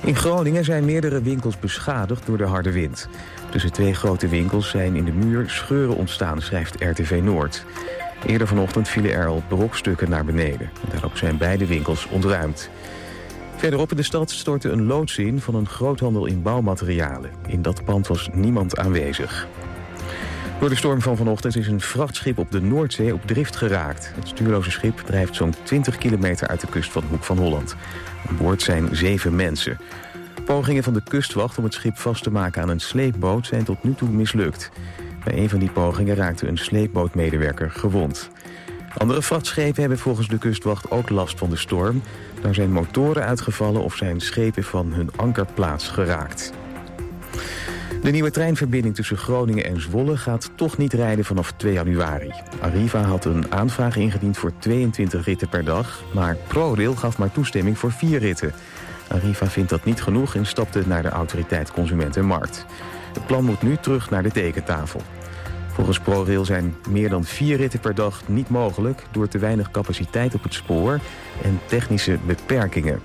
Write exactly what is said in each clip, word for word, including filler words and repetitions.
In Groningen zijn meerdere winkels beschadigd door de harde wind. Tussen twee grote winkels zijn in de muur scheuren ontstaan, schrijft R T V Noord. Eerder vanochtend vielen er al brokstukken naar beneden. Daarop zijn beide winkels ontruimd. Verderop in de stad stortte een loods in van een groothandel in bouwmaterialen. In dat pand was niemand aanwezig. Door de storm van vanochtend is een vrachtschip op de Noordzee op drift geraakt. Het stuurloze schip drijft zo'n twintig kilometer uit de kust van Hoek van Holland. Aan boord zijn zeven mensen. Pogingen van de kustwacht om het schip vast te maken aan een sleepboot zijn tot nu toe mislukt. Bij een van die pogingen raakte een sleepbootmedewerker gewond. Andere vrachtschepen hebben volgens de kustwacht ook last van de storm. Daar zijn motoren uitgevallen of zijn schepen van hun ankerplaats geraakt. De nieuwe treinverbinding tussen Groningen en Zwolle gaat toch niet rijden vanaf twee januari. Arriva had een aanvraag ingediend voor tweeëntwintig ritten per dag, maar ProRail gaf maar toestemming voor vier ritten. Arriva vindt dat niet genoeg en stapte naar de autoriteit Consument en Markt. Het plan moet nu terug naar de tekentafel. Volgens ProRail zijn meer dan vier ritten per dag niet mogelijk door te weinig capaciteit op het spoor en technische beperkingen.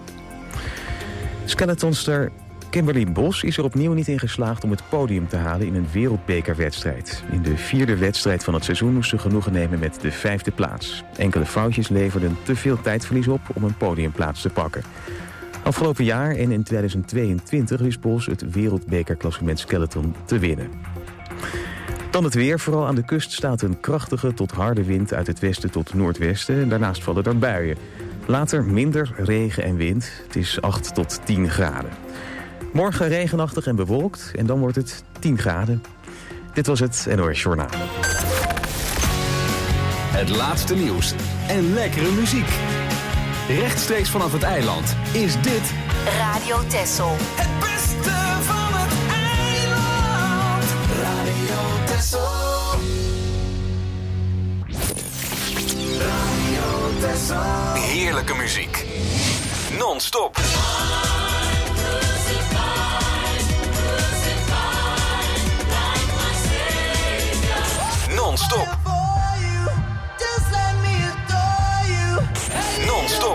Skeletonster Kimberly Bos is er opnieuw niet in geslaagd om het podium te halen in een wereldbekerwedstrijd. In de vierde wedstrijd van het seizoen moest ze genoegen nemen met de vijfde plaats. Enkele foutjes leverden te veel tijdverlies op om een podiumplaats te pakken. Afgelopen jaar en in tweeduizend tweeëntwintig wist Bos het wereldbekerklassement skeleton te winnen. Dan het weer. Vooral aan de kust staat een krachtige tot harde wind uit het westen tot noordwesten. Daarnaast vallen er buien. Later minder regen en wind. Het is acht tot tien graden. Morgen regenachtig en bewolkt en dan wordt het tien graden. Dit was het N O S Journaal. Het laatste nieuws en lekkere muziek. Rechtstreeks vanaf het eiland is dit Radio Texel. Het beste van het eiland. Radio Texel. Radio Texel. heerlijke muziek. Non-stop. Non-stop. Non-stop.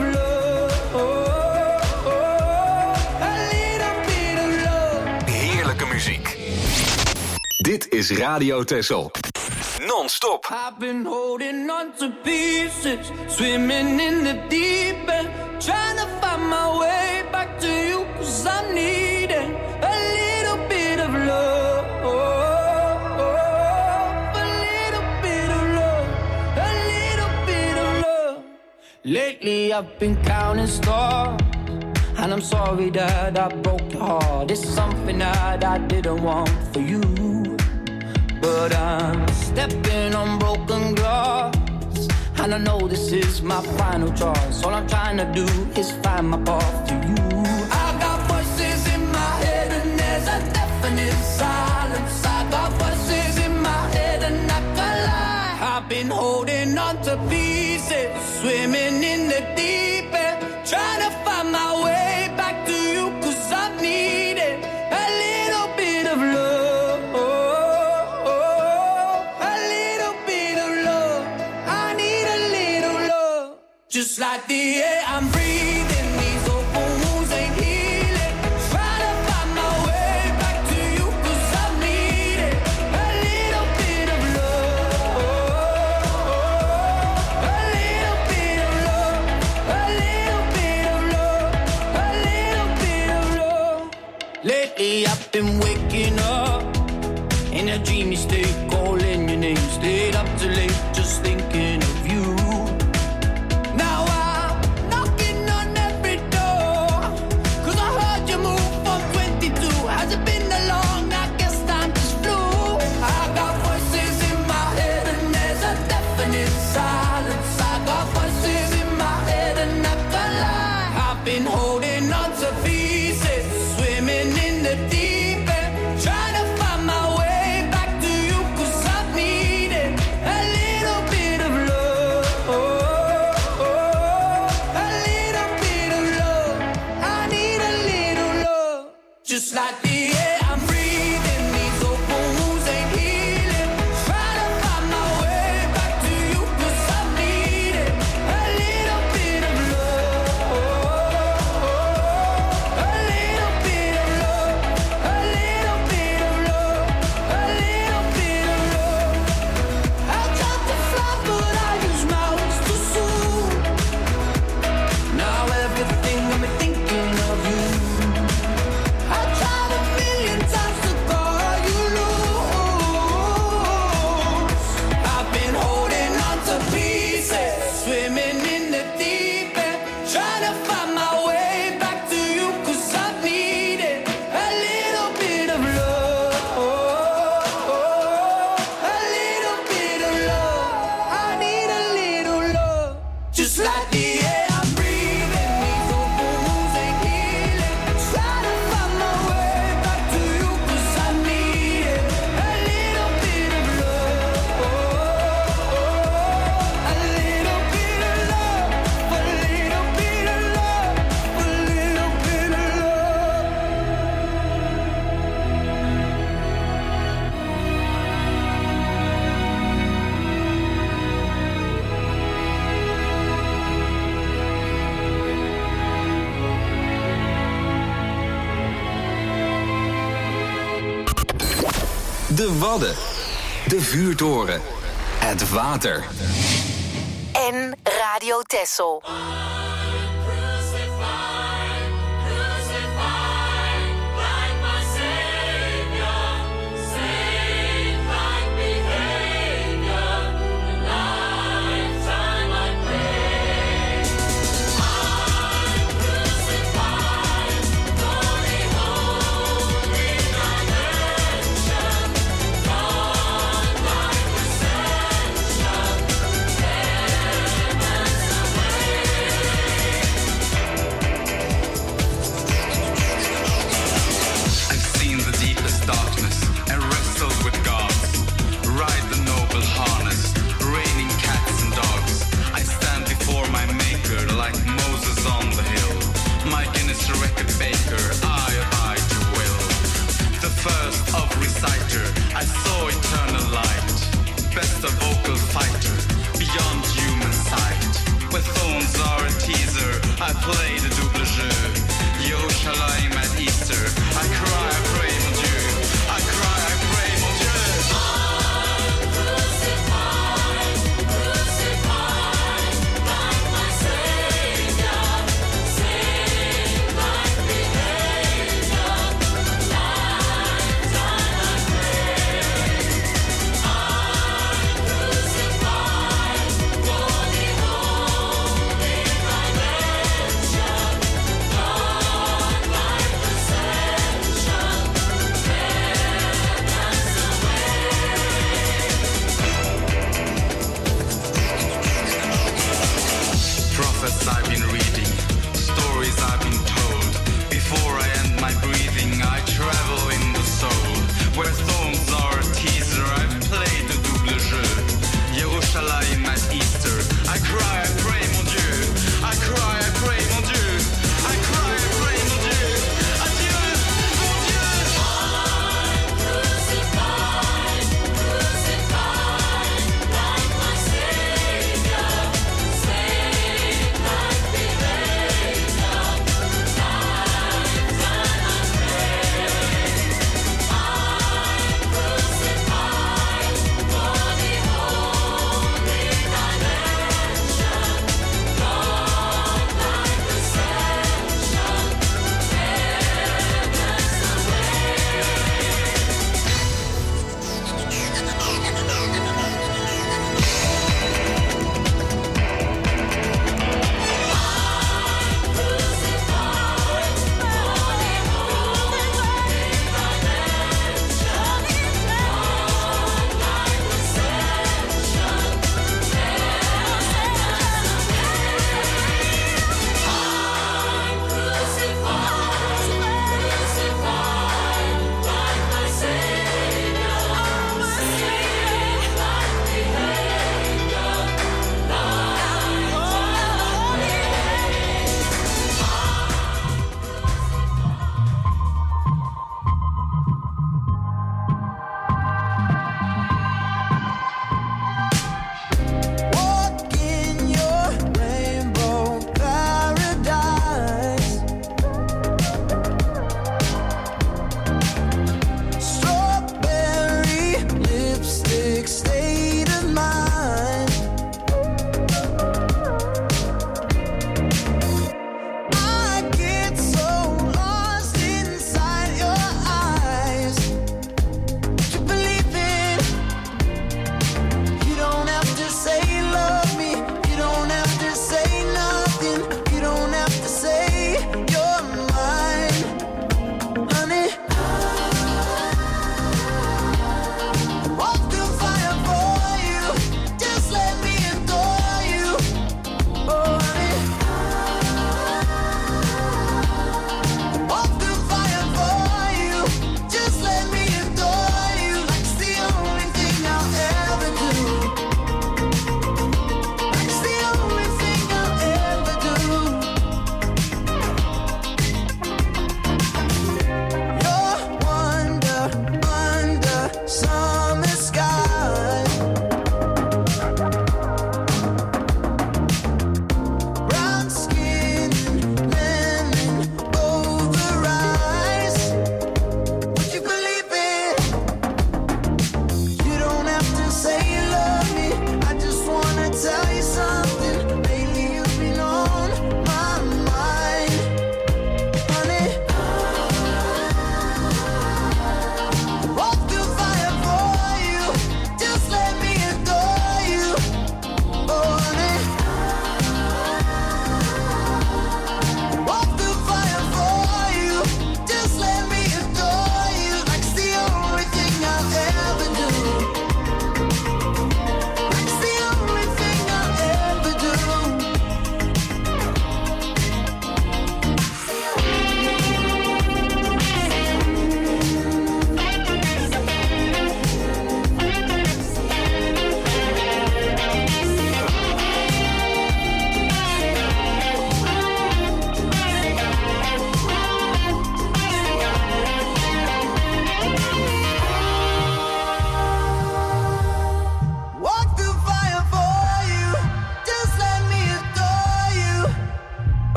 Heerlijke muziek. Dit is Radio Texel. Non-stop. I've been holding on to pieces, swimming in the deep end, trying to find my way back to you, 'cause I'm needing a little bit of love. Lately I've been counting stars, and I'm sorry that I broke your heart. It's something that I didn't want for you, but I'm stepping on broken glass, and I know this is my final choice. All I'm trying to do is find my path to you. I got voices in my head and there's a definite silence. I got voices in my head and I can't lie. I've been holding on to pieces, swimming in the deep end, trying to find my way back to you, 'cause I've needed a little bit of love, a little bit of love. I need a little love, just like the air I'm breathing. These open wounds ain't healing, trying to find my way back to you, 'cause I've needed a little bit of love, a little bit of love, a little bit of love, a little bit of love. Lately I've been waking up in a dreamy state, calling your name, stayed up too late, just thinking of you. Now I'm knocking on every door, 'cause I heard you move from twenty-two. Has it been that long? I guess time just flew. I got voices in my head and there's a definite silence. I got voices in my head and I can't lie. I've been holding on to pieces, swimming in the deep end, trying to find my way back to you, 'cause I've needed a little bit of love, a little bit of love. I need a little love, just like the air I'm breathing. These open wounds ain't healing, trying to find my way back to you, 'cause I've needed a little bit of love, a de Wadden, de Vuurtoren, het water. En Radio Texel.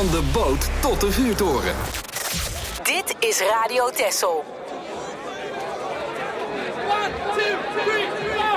Van de boot tot de vuurtoren. Dit is Radio Texel. One, two, three, four.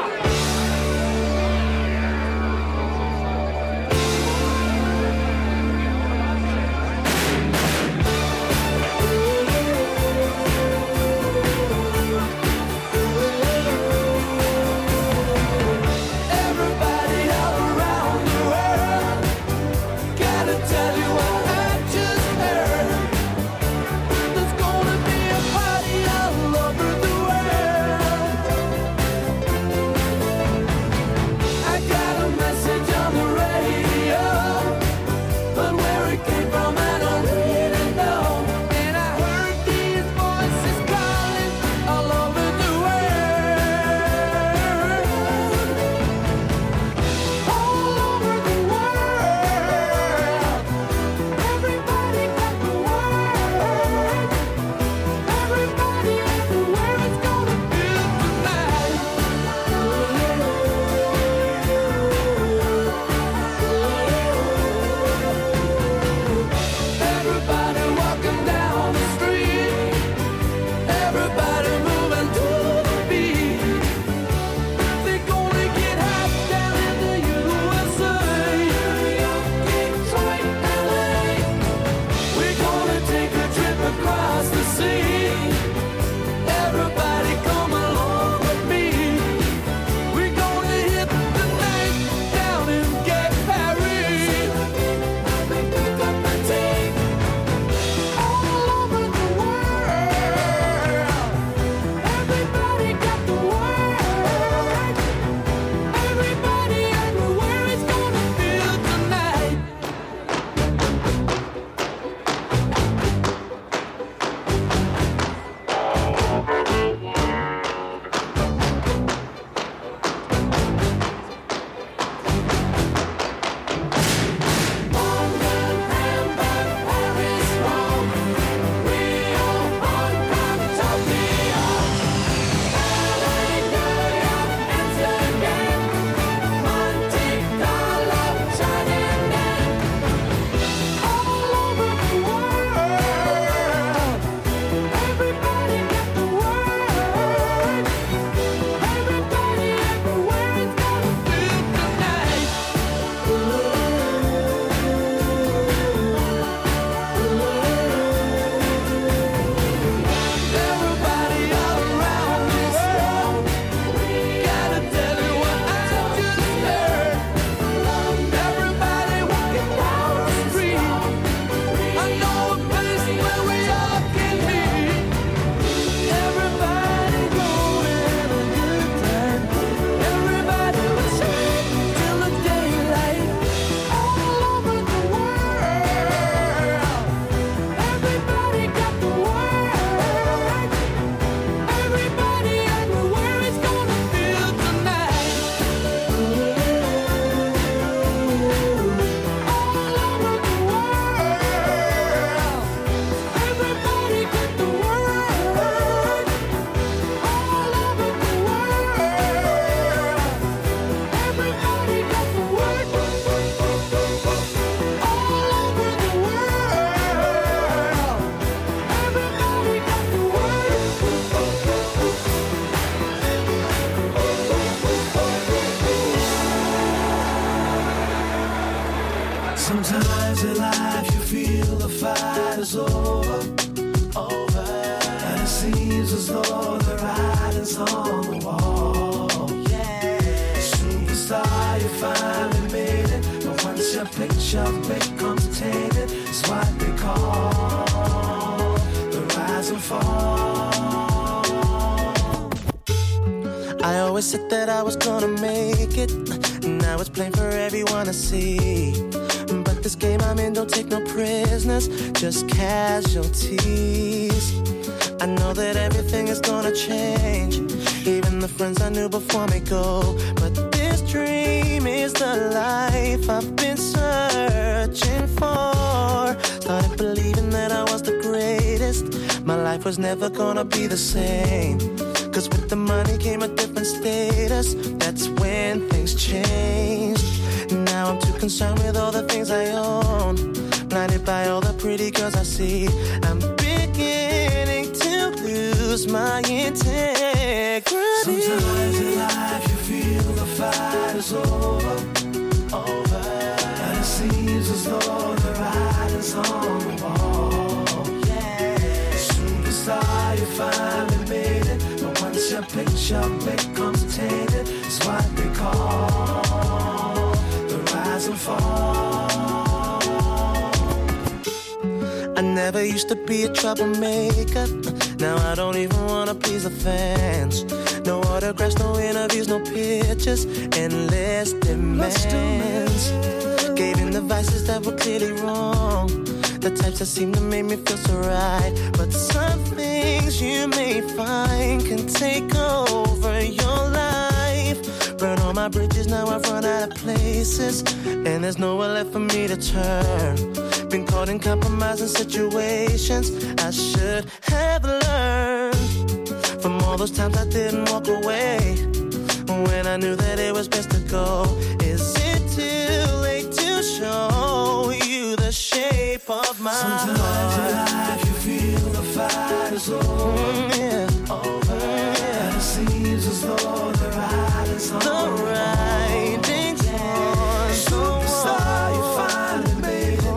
Sometimes in life you feel the fight is over, over, and it seems as though the writing's on the wall. Yeah, superstar, you finally made it, but once your picture becomes tainted, it's what they call the rise and fall. I always said that I was gonna make it, now it's plain for everyone to see. But this game I'm in don't take no prisoners, just casualties. I know that everything is gonna change, even the friends I knew before me go. But this dream is the life I've been searching for. Started believing that I was the greatest, my life was never gonna be the same. Cause with the money came a different status, that's when things changed. Now I'm too concerned with all the things I own, blinded by all the pretty girls I see. I'm beginning to lose my integrity. Sometimes in life you feel the fight is over, over, and it seems as though the writing's on the wall. Yeah, superstar, you finally made it, but once your picture becomes tainted, it's what they call the rise and fall. I never used to be a troublemaker. Now I don't even wanna please the fans. No autographs, no interviews, no pictures, endless demands. Gave in the vices that were clearly wrong, the types that seem to make me feel so right. But some things you may find can take over your life. Burn all my bridges, now I've run out of places, and there's nowhere left for me to turn. Been caught in compromising situations I should have learned from all those times I didn't walk away when I knew that it was best to go. Is it too late to show you the shape of my Sometimes heart? Sometimes in life you feel the fight is over, mm, yeah. over, yeah. And it seems as though the writing's on the writing's on the superstar, you finally made it.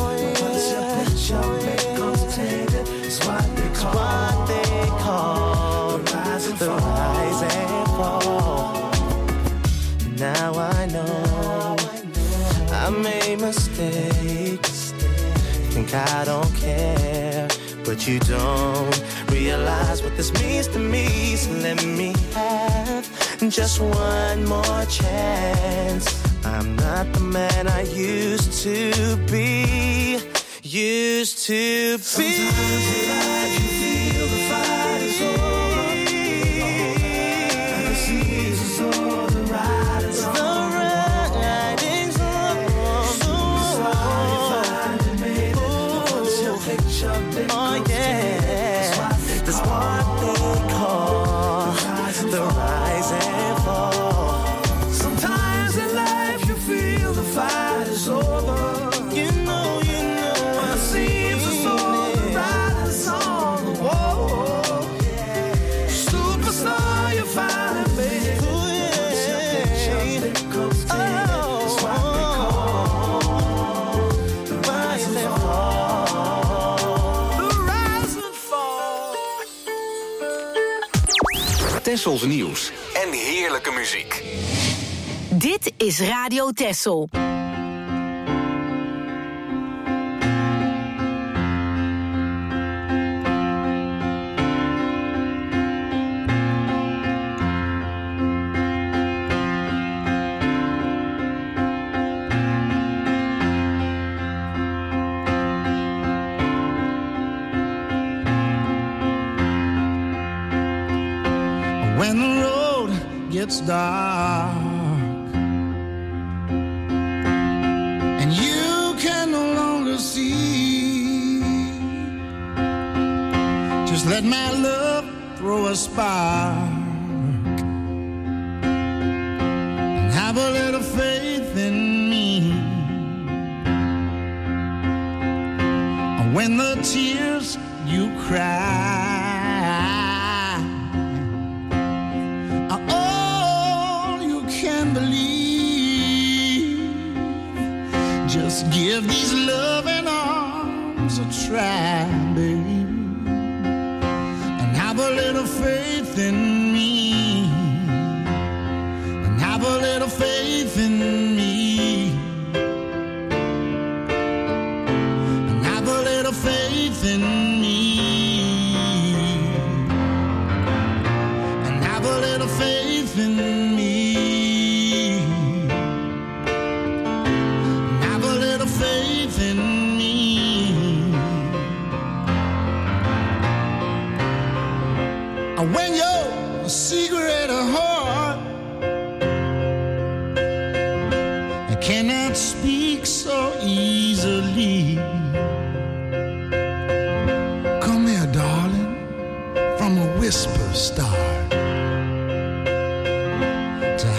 It's what they call, what they call the rise and the fall. Rise and fall. Now I know I made mistakes. Think I don't care, but you don't realize what this means to me. So let me have just one more chance. I'm not the man I used to be. Used to be. Sometimes in life you feel the fight is over, and it seems as though the writing's on the writing's on the wall. You finally made it, but once your picture becomes oh yeah, that's what they call the rise and fall. Sometimes in life you feel the fight is over. You know, you know. Seems as though the writing's on the wall. Superstar, you finally made it. Once your picture becomes tainted, it's what they call the rise and fall. The rise and fall. Tessels nieuws en heerlijke muziek. Dit is Radio Tessel. When the road gets dark and you can no longer see, just let my love throw a spark and have a little faith in me. And when the tears you cry believe, just give these loving arms a try, baby, and have a little faith in me, and have a little faith in me, and have a little faith in me, and have a little faith in me. When you're a secret of heart, I cannot speak so easily. Come here, darling, from a whisper start to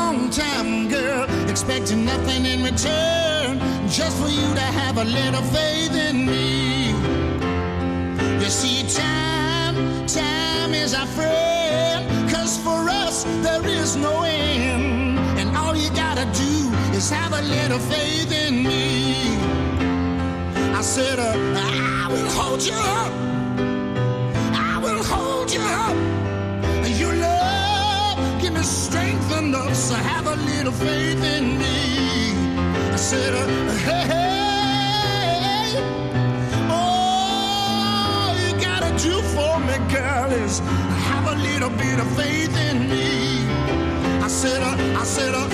long time, girl, expecting nothing in return, just for you to have a little faith in me. You see, time, time is our friend, 'cause for us there is no end, and all you gotta do is have a little faith in me. I said, uh, I will hold you up, I will hold you up, and your love give me strength enough, so have a little faith in me. I said, uh, hey, hey, all you gotta do for me, girl, is have a little bit of faith in me. I said, uh, I said, uh,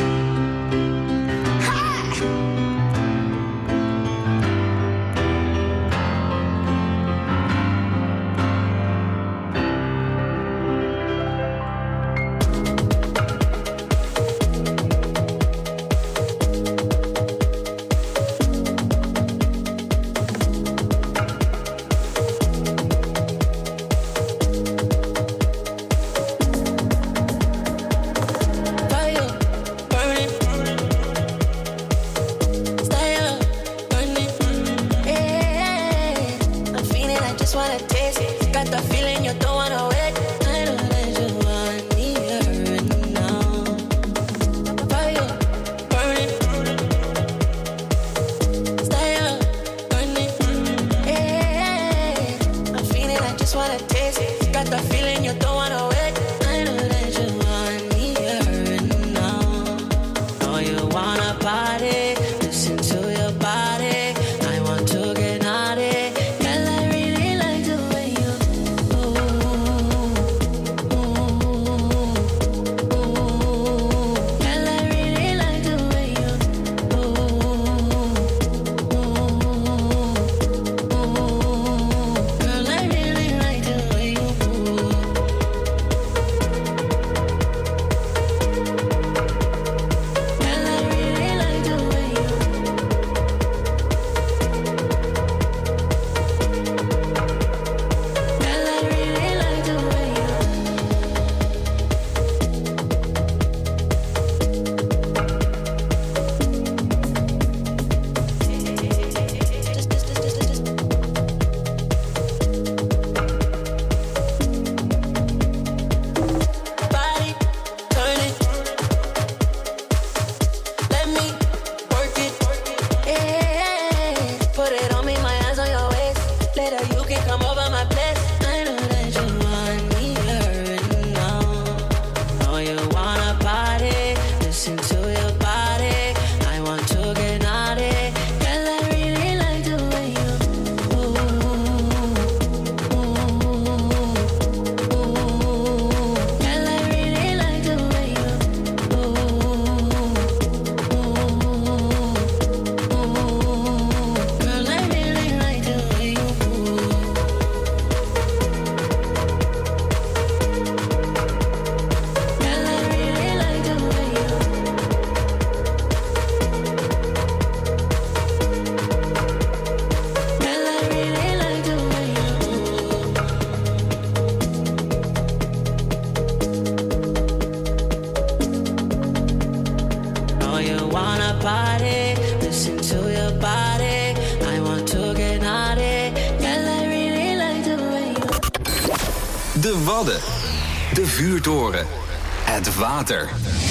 De Wadden. De Vuurtoren. Het water.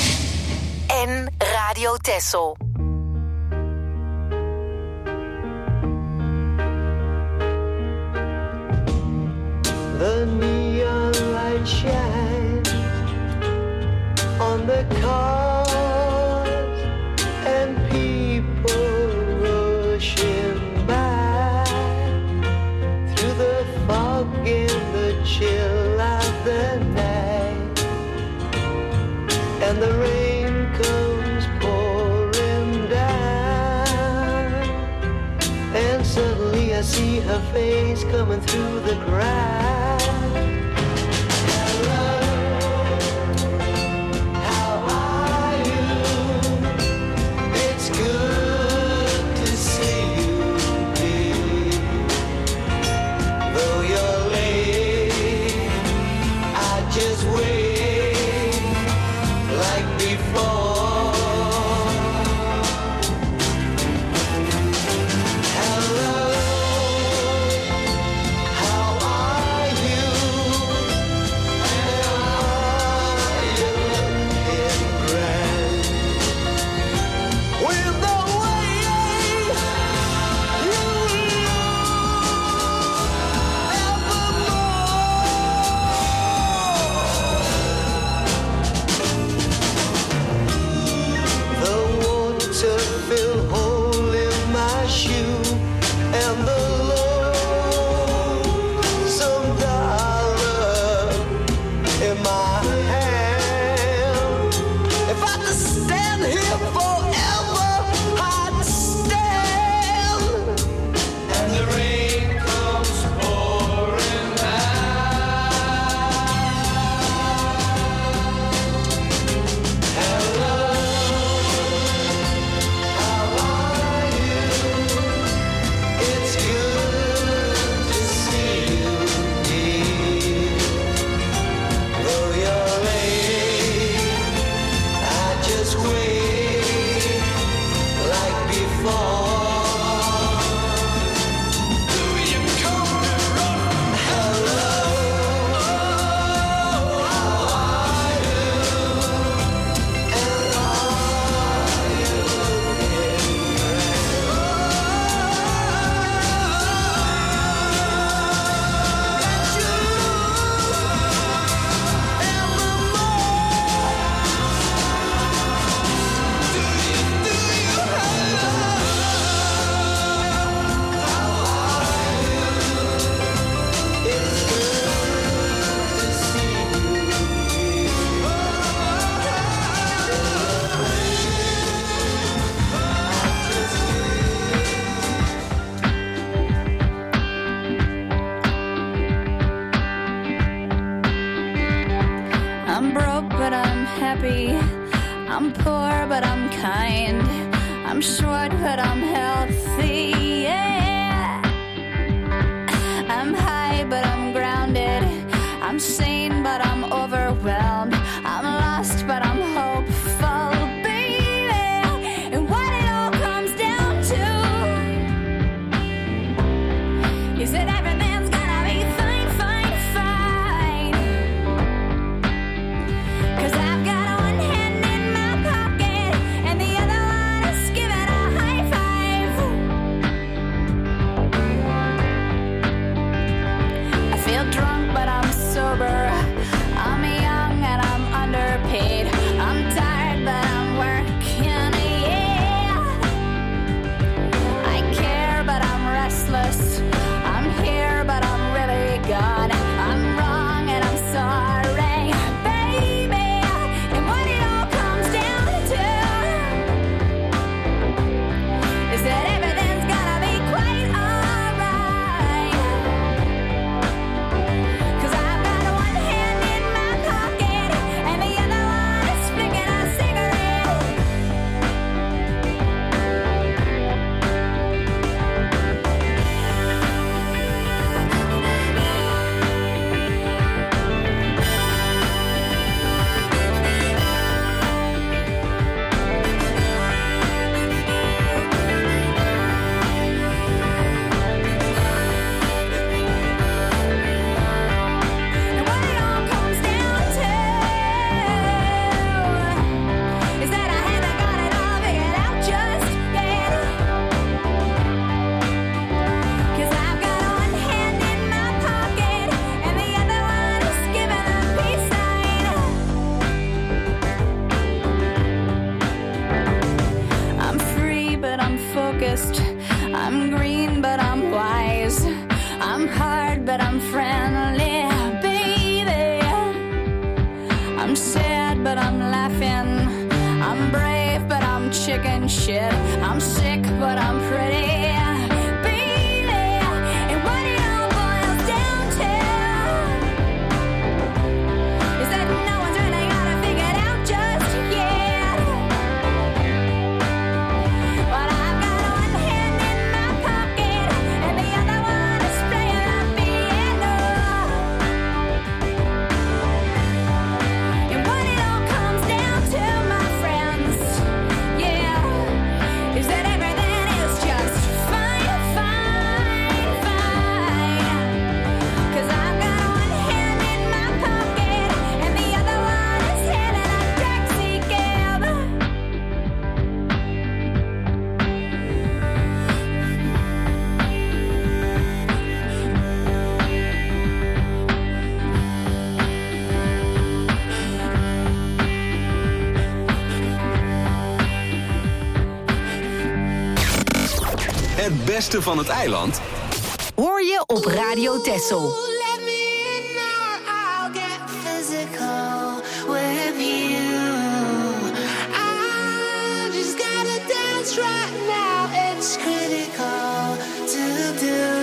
En Radio Texel. The neon light shines on the cars and people rushing by through the fog and the chill of the night, and the rain comes pouring down, and suddenly I see her face coming through the crowd. Just wait like before. I'm poor, but I'm kind. I'm short, but I'm healthy, yeah. I'm high, but I'm grounded. I'm sane, but I'm overwhelmed. I'm lost, but I'm hopeful, baby. And what it all comes down to is that everything's gonna be fine, fine, fine. 'Cause I've got one hand in my pocket and the other one is giving a high five. I feel drunk, but I'm sober. I'm young and I'm underpaid. I'm tired, but I'm working, yeah. I care, but I'm restless. I'm here, but I'm really gone. I'm wrong and I'm sorry, baby. And what it all comes down to is that everything's gonna be quite alright. 'Cause I've got one hand in my pocket and the other one is flicking a cigarette. And what it all comes down to is that I haven't got it all figured out just yet. 'Cause I've got one hand in my pocket and the other one is giving a peace sign. I'm free, but I'm focused. I'm green, but I'm wise. I'm hard, but I'm friendly, baby. I'm sad, but I'm laughing. I'm brave, but I'm chicken shit. I'm sick, but I'm pretty, baby. And what it all boils down to is that no one's really got it figured out just yet. But I've got one hand in my pocket and the other one is playing the piano. And what it all comes down to, my friends, yeah, is that everything is just fine, fine, fine. 'Cause I've got one hand in my pocket and the other one is hailing a taxi cab. Het beste van het eiland Hoor je op Radio Texel. Let me in now, I'll get physical with you. I just gotta dance right now, it's critical to do.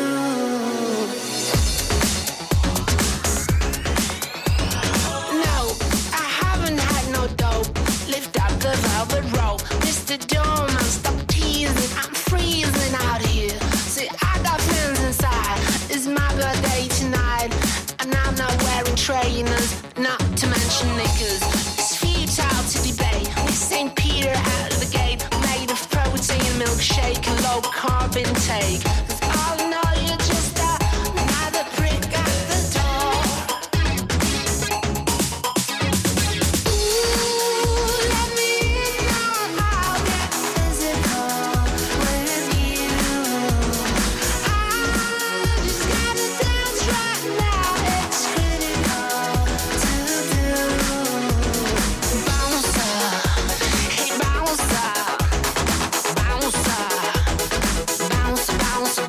No, I haven't had no dope. Lift up the velvet rope, Mister Doorman, stop teasing, I'm freezing out here. See, I got feelings inside. It's my birthday tonight, and I'm not wearing trainers, not to mention knickers. It's futile to debate. With Saint Peter out of the gate, made of protein milkshake and low carb intake. 'Cause all I know you're just a, another prick at the door. Ooh, let me in now, I'll get physical with you. I just gotta dance right now, it's critical to do. Bouncer, hey bouncer, bouncer, bounce, bounce,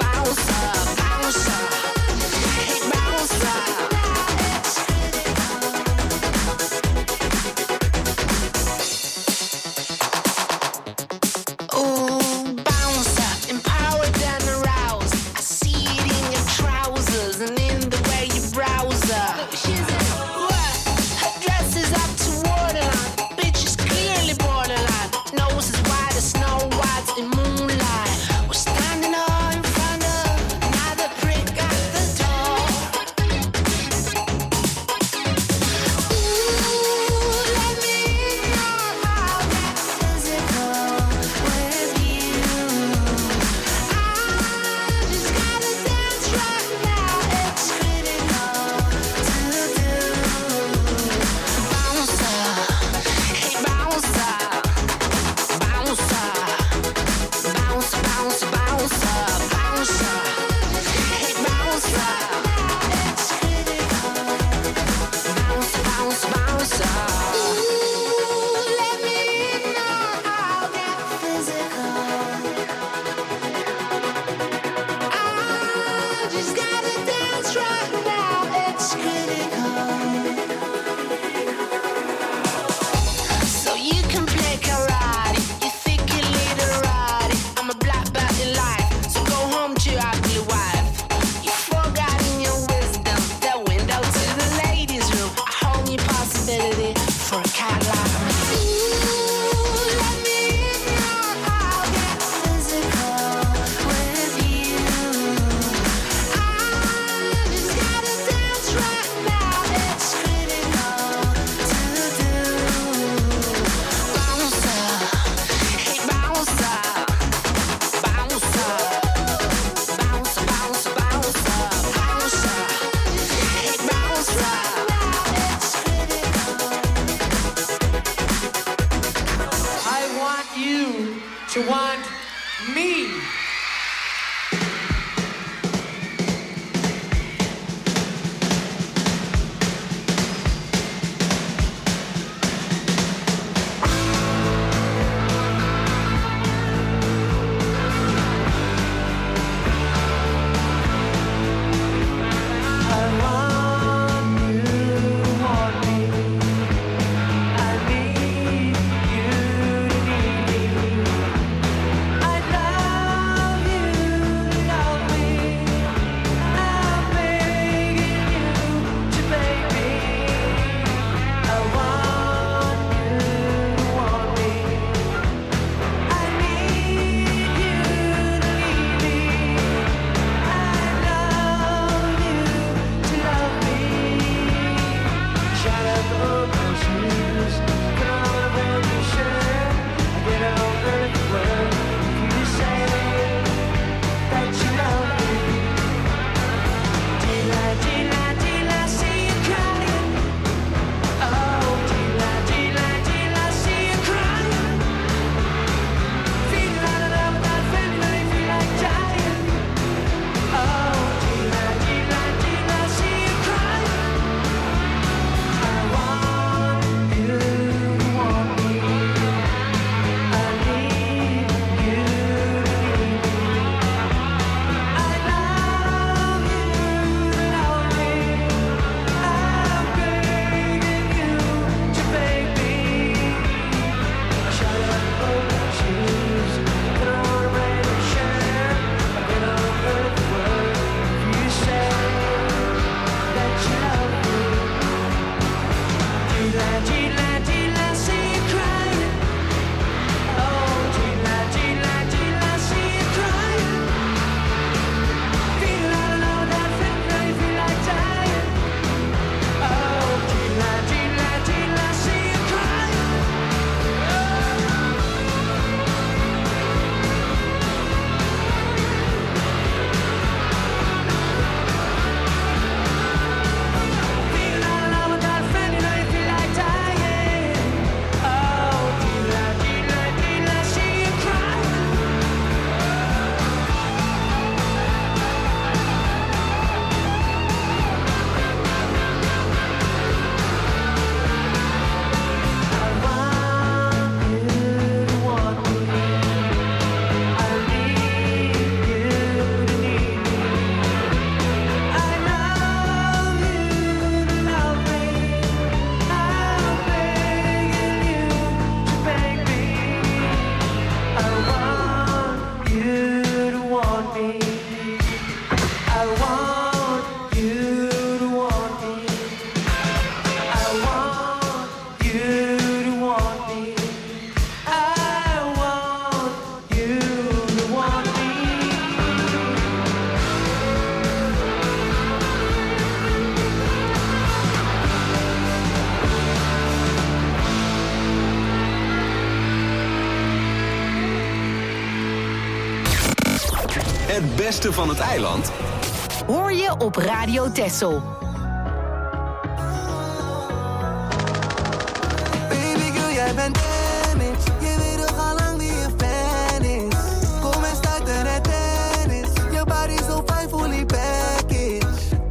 you to want me. Het beste van het eiland hoor je op Radio Texel. Baby girl, jij bent damaged. Je weet toch al lang wie je fan is. Kom en start er het tennis. Je body zo fijn, fully package.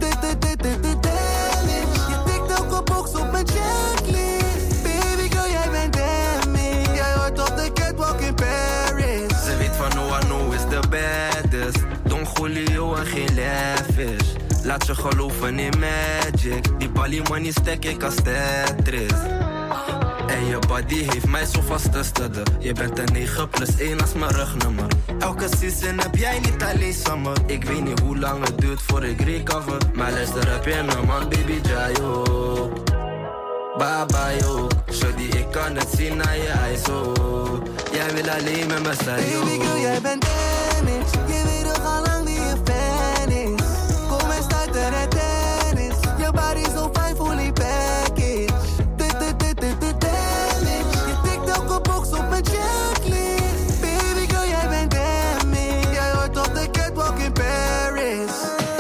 Damage. Je tikt elke box op mijn checklist. Baby girl, jij bent damaged. Jij hoort op de catwalk in Paris. Ze weet van no I know is the baddest. Don Julio en geen lavish. Laat je geloven in magic. Die Bali money stack ik als Tetris. En je body heeft mij zo vastgesteld. Je bent een negen plus één als mijn rugnummer. Elke season heb jij niet alleen summer. Ik weet niet hoe lang het duurt voor ik recover. Maar luister op je man, baby Jayo. Bye bye yo. Shorty, ik kan het zien naar je eyes oh. Jij wil alleen met me zijn yo. Baby girl, jij bent damaged. Je weet toch al lang wie je fan is. Kom en start er het tennis. Je body zo fijn, fully package. Je tikt elke box op mijn checklist. Baby girl, jij bent damaged. Jij hoort op de catwalk in Paris.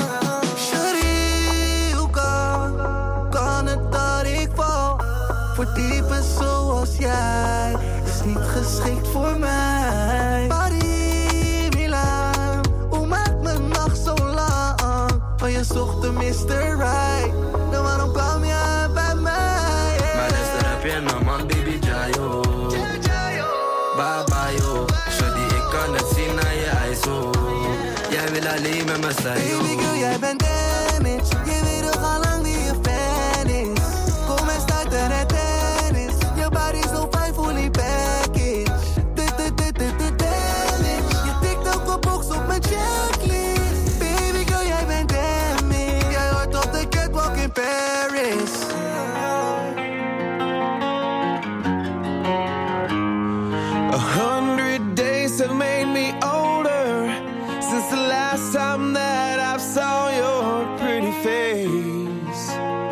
Shorty, hoe kan, kan het dat ik val? Voor types zoals jij is niet geschikt niet voor mij. Paris, Milaan, hoe maakt mijn nacht zo lang? Van je zocht de mister Right, dan waarom kwam je bij mij? Yeah. Maar luister, heb je nou man, baby Jayo. Bye bye yo, shawty, ik kan het zien aan je eyes oh. Jij wil alleen met me zijn yo. Baby girl, jij bent damaged. Je weet toch al lang wie je fan is. Kom en start er het tennis. Je body zo fijn, fully package. Damage. Je tikt ook op box op mijn checklist. Baby girl, jij bent damaged. Jij hoort op de catwalk in Paris. A hundred days have made me older since the last time that I saw your pretty face.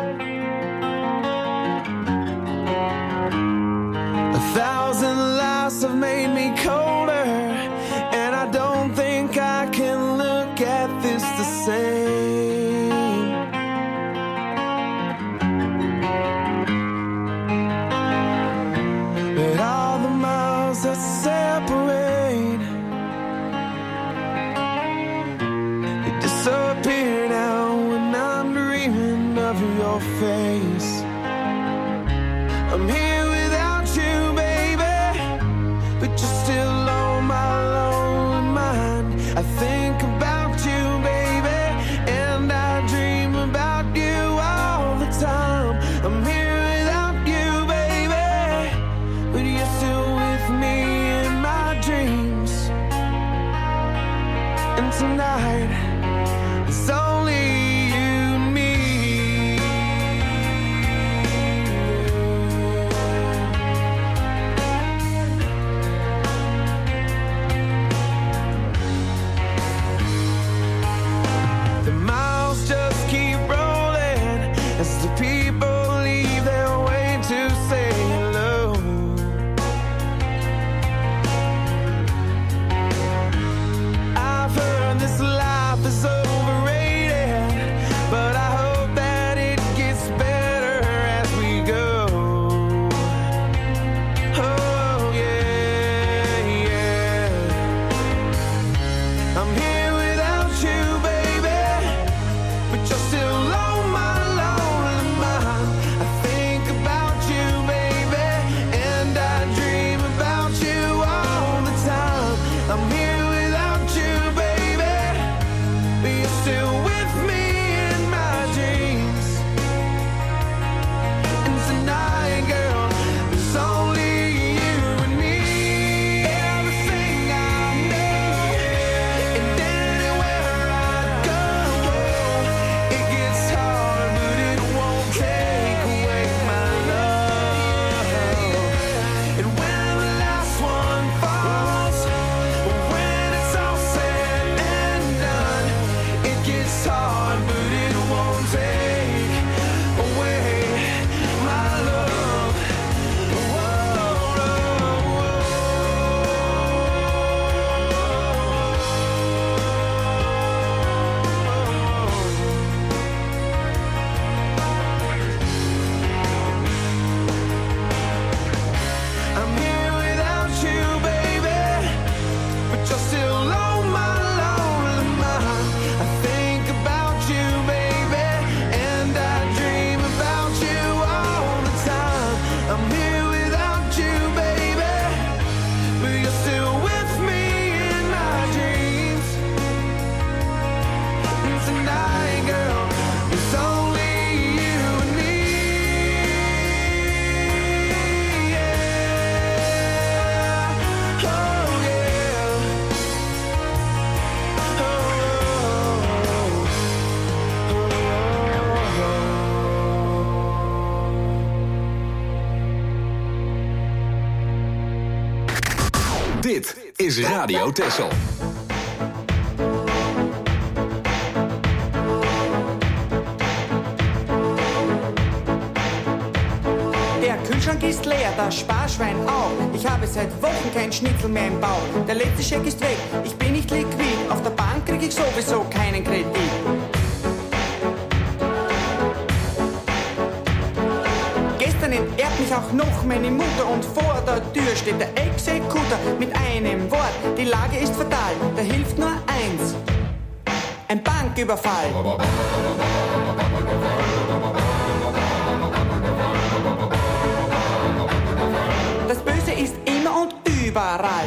A thousand lies have made me colder, and I don't think I can look at this the same. But all the miles that separate, they disappear now when I'm dreaming of your face. I'm here without you, baby, but you're still on my lonely mind. I think about you, baby, and I dream about you all the time. I'm here without you, baby, but you're still with me in my dreams. And tonight, it's only you and me. The miles just keep rolling as the people leave their way to say hello. I've heard this life is overrated, but I hope that it gets better as we go. Oh yeah, yeah. I'm here without you, baby, but you're still on my lonely mind. I think about you, baby, and I dream about you all the time. I'm here without you, baby, but you're still with me in my dreams. And tonight, girl, it's only you and me. Everything I know, and anywhere I go, it gets hard, but it won't take away my love. And when the last one falls, when it's all said and done, it gets hard, but it won't take away my love. I'm here without you, baby, but you're still on my lonely mind. I think about you, baby, and I dream about you all the time. I'm here without you, baby, but you're still with me in my dreams. And tonight, girl, it's only you and me. Yeah. Oh yeah. Dit is Radio Texel. Der Kühlschrank ist leer, das Sparschwein auch. Ich habe seit Wochen kein Schnitzel mehr im Bauch. Der letzte Scheck ist weg, ich bin nicht liquid. Auf der Bank krieg ich sowieso keinen Kredit. Gestern ein Erdbeer mich auch noch meine Mutter und vor der Tür steht der Exekutor mit einem Wort. Die Lage ist fatal, da hilft nur eins: ein Banküberfall. Das Böse ist immer und überall.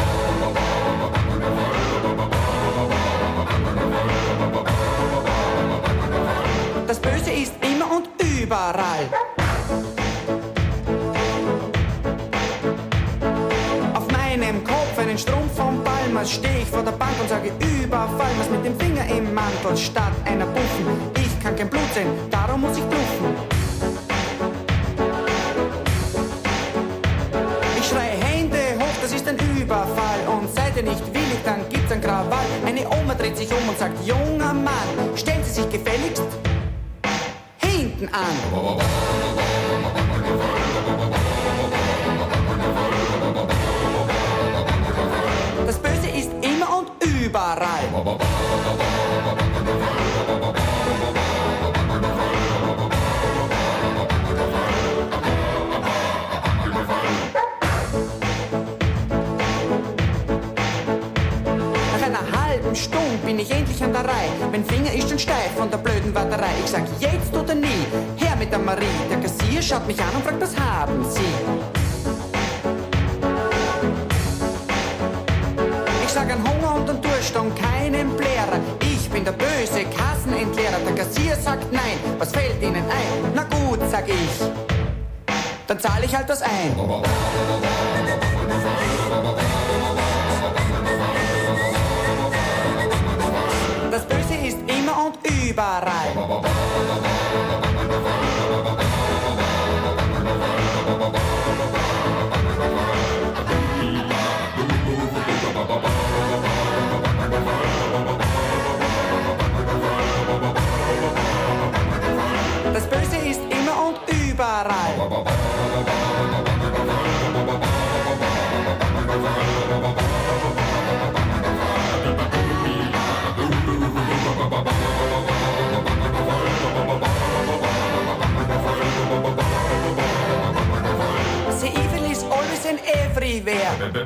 Das Böse ist immer und überall. Auf meinem Kopf einen Strumpf vom Palmas, steh ich vor der Bank und sage Überfall. Was mit dem Finger im Mantel statt einer Buffen. Ich kann kein Blut sehen, darum muss ich bluffen. Ich schreie Hände hoch, das ist ein Überfall. Und seid ihr nicht willig, dann gibt's ein Krawall. Eine Oma dreht sich um und sagt, junger Mann, stellen Sie sich gefälligst hinten an. Das Böse ist immer und überall. Nach einer halben Stunde bin ich endlich an der Reihe. Mein Finger ist schon steif von der blöden Warterei. Ich sag jetzt oder nie, her mit der Marie. Der Kassier schaut mich an und fragt, was haben Sie? Ich sag an Hunger und an Durst und keinen Blärer. Ich bin der böse Kassenentleerer. Der Kassier sagt nein, was fällt Ihnen ein? Na gut, sag ich, dann zahle ich halt was ein. Das Böse ist immer und überall. Das Böse ist immer und überall. The evil is always and everywhere.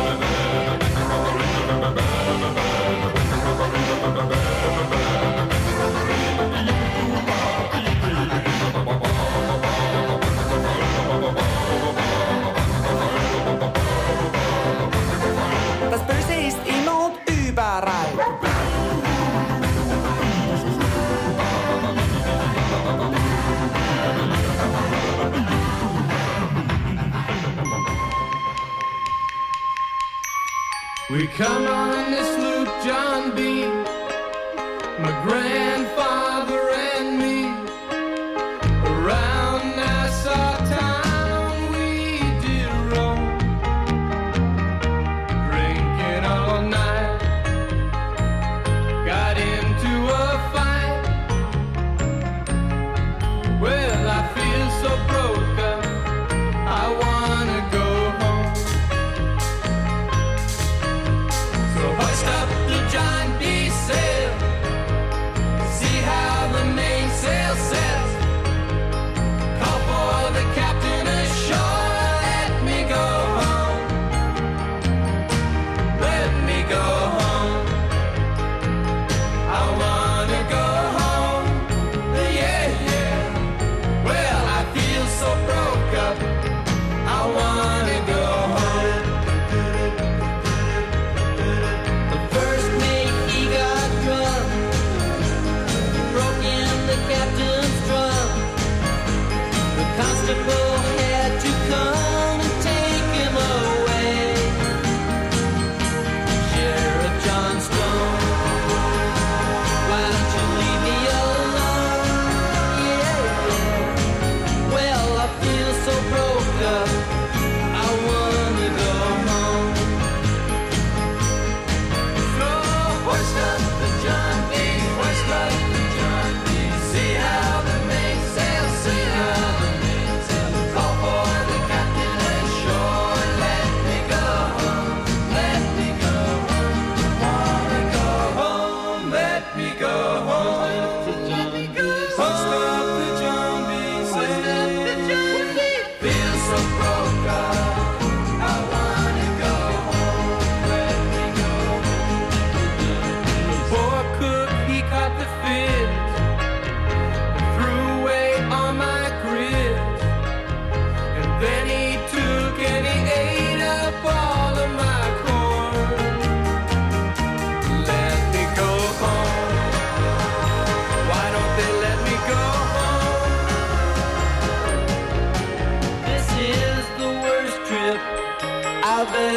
Das Böse ist immer und überall. We come on this loop, John B., my grandfather and me. Around Nassau town we did roam, drinking all night. Got into a fight. Well, I feel so broken, I wanna go home. So hoist up the John B. sail, see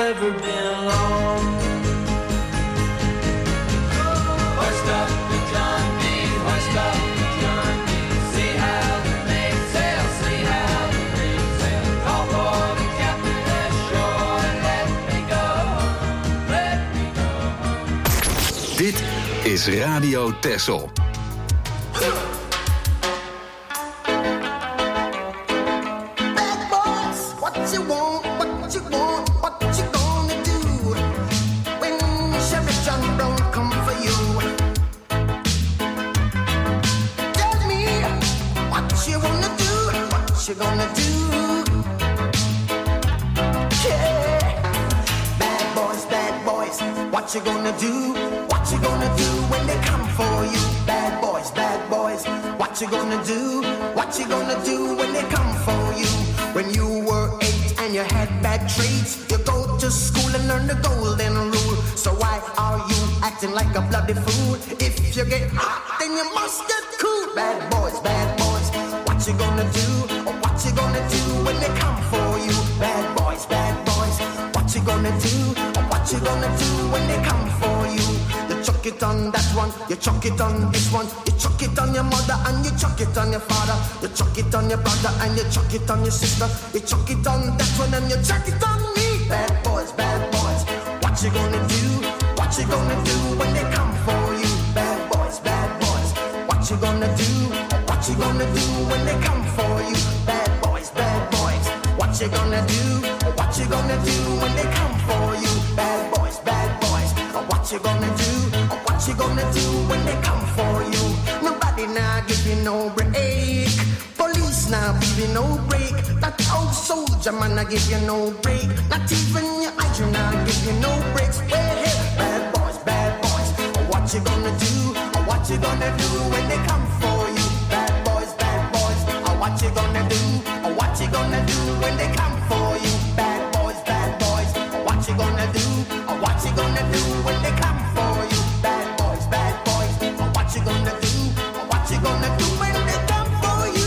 never been alone. Hoist up the John B, hoist up the John B. See how the main sail, see how the main sail. Call for the captain ashore and let me go, let me go. Dit is Radio Texel. You gonna do? Yeah. Bad boys, bad boys, what you gonna do? What you gonna do when they come for you? Bad boys, bad boys, what you gonna do? What you gonna do when they come for you? When you were eight and you had bad traits, you go to school and learn the golden rule. So why are you acting like a bloody fool? If you get hot, then you must get cool. Bad boys, bad boys, what you gonna do? What you gonna do when they come for you? Bad boys, bad boys, what you gonna do? What you gonna do when they come for you? You chuck it on that one, you chuck it on this one. You chuck it on your mother and you chuck it on your father. You chuck it on your brother and you chuck it on your sister. You chuck it on that one and you chuck it on me. Bad boys, bad boys, what you gonna do? What you gonna do when they come for you? Bad boys, bad boys, what you gonna do? What you gonna do when they come for you? Bad boys, bad boys, what you gonna do? What you gonna do when they come for you? Bad boys, bad boys, what you gonna do? What you gonna do when they come for you? Nobody now give you no break. Police now give you no break. That old soldier man now give you no break. Not even your eyes now give you no breaks. Well, hey, bad boys, bad boys, what you gonna do? What you gonna do when they come for you? Bad boys, bad boys, what you gonna do? What you gonna do when they come for you? Bad boys, bad boys, what you gonna do? What you gonna do when they come for you? Bad boys, bad boys, what you gonna do? What you gonna do when they come for you?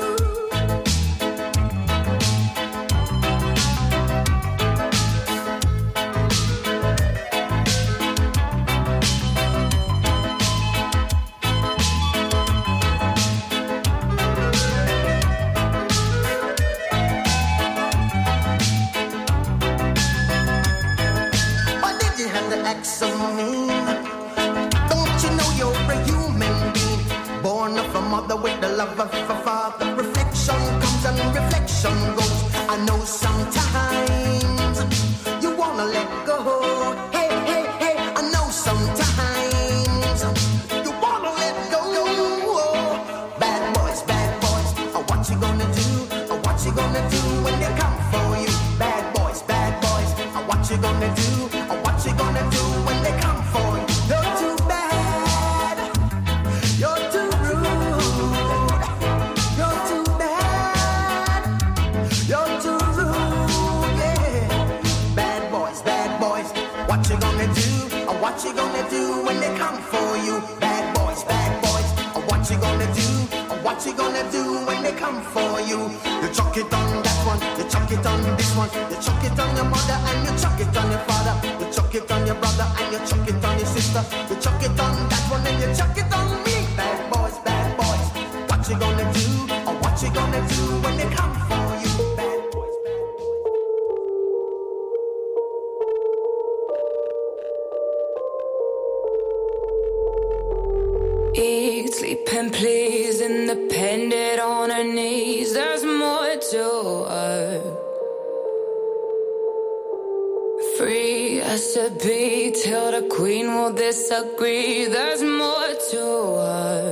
Don't you know you're a human being, born of a mother with the love of a father? Reflection comes and reflection goes. I know sometimes you wanna let go. Hey, hey, hey, I know sometimes you wanna let go. Bad boys, bad boys, what you gonna do? What you gonna do when they come for you? Bad boys, bad boys, what you gonna do? What you gonna do when they come for you? You're too bad, you're too rude, you're too bad, you're too rude, yeah. Bad boys, bad boys, what you gonna do? What you gonna do when they come for you? Bad boys, bad boys, what you gonna do? What you gonna do when they come for you? You chuck it on that one, you chuck it on this one. You chuck it on your mother and you chuck it on your father. You chuck it on your brother and you chuck it on your sister. You chuck it on that one and you chuck it on me. Bad boys, bad boys, what you gonna do? Or what you gonna do when they come for you? Bad boys, bad boys. Eat, sleep and please, independent on her knees. There's more to her. Free as to be till the queen will disagree. There's more to her.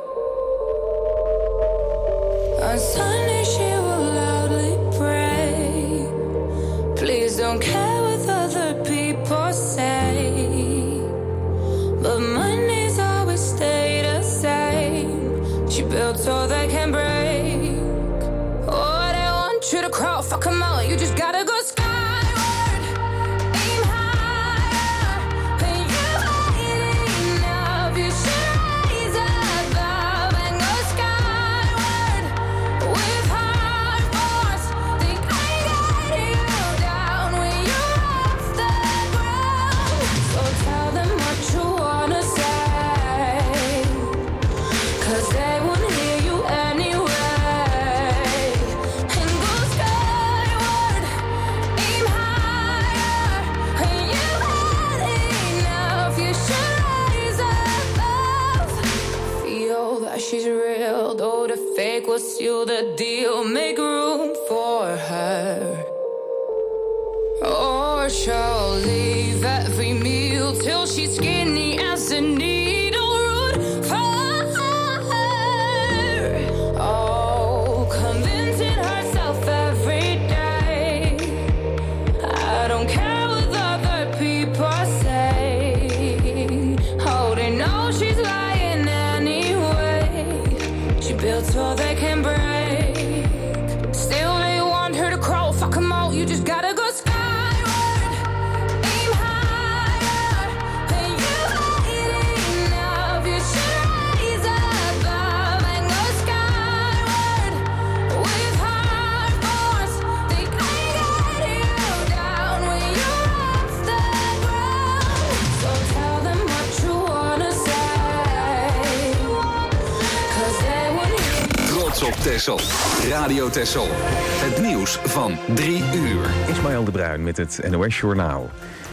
On Sunday she will loudly pray. Please don't care what other people say. But Mondays always stay the same. She built so they can break. Oh, they want you to crawl, fuck 'em out. You just gotta go skyward. Aim higher. When you ain't enough, you should rise above and go skyward with Fake will seal the deal, make room for her. Or she'll leave every meal till she's skinny as a needle root for her. Oh, convincing herself every day. I don't care what other people say. Oh, they know she's lying anyway. She built so they can break. Still they want her to crawl, fuck 'em all, you just gotta go skyward. Aim higher than you high enough. You should rise above and go skyward. With hard force, they can't get you down when you're off the ground. So tell them what you wanna say, 'cause they would hear. Trots op Texel. Radio Texel. Het nieuws van drie uur. Ismaël de Bruin met het N O S Journaal.